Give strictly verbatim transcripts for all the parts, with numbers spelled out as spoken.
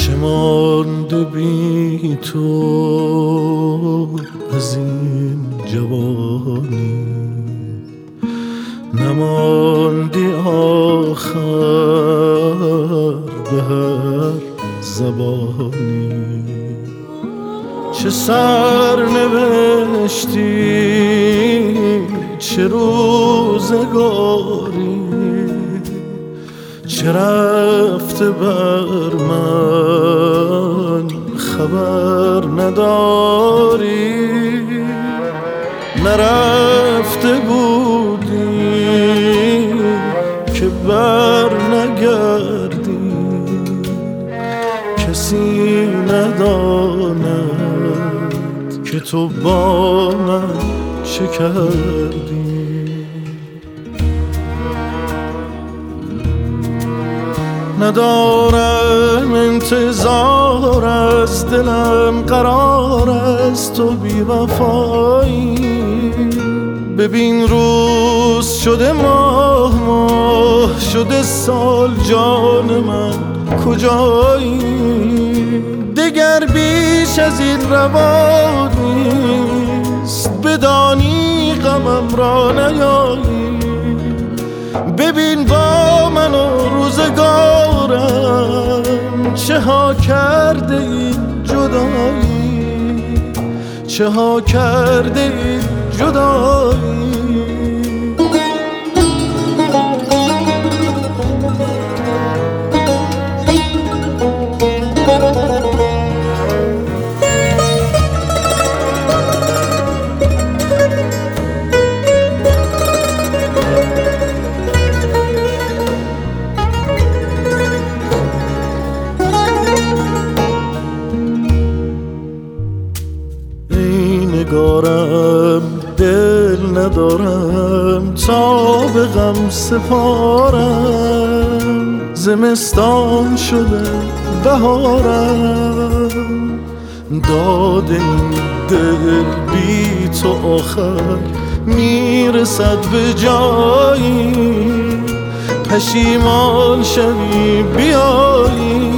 چه مانده بی تو از این جوانی، نماندی آخر به هر زبانی. چه سرنوشتی، چه روزگاری، چه رفته بر من خبر نداری. نرفته بودی که بر نگردی، کسی نداند که تو با من چه کردی. ندارم انتظار از دلم قرار از تو بی وفایی. ببین روز شده ماه، ماه شده سال، جان من کجایی؟ دگر بیش از این روا نیست، بدانی غمم را نیایی. ببین با من و روزگارم چه ها کرده این جدایی، چه ها کرده این جدایی. نگارم دل ندارم تا به غم سپارم، زمستان شده بهارم. داد این دل بی تو آخر میرسد به جایی، پشیمان شوی بیایی.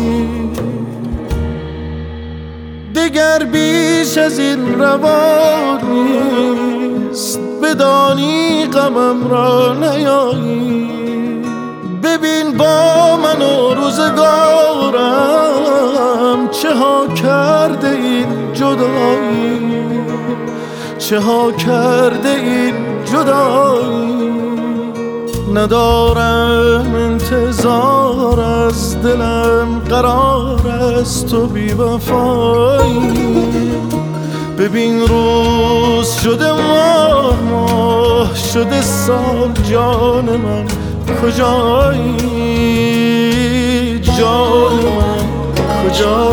دگر بیش از این روا نیست، بدانی غمم را نیایی. ببین با من و روزگارم چه ها کرده این جدایی، چه ها کرده این جدایی. ندارم انتظار از دلم قرار از تو بی وفایی. ببین روز شده ماه، ماه شده سال، جان من کجایی؟ جان من کجایی؟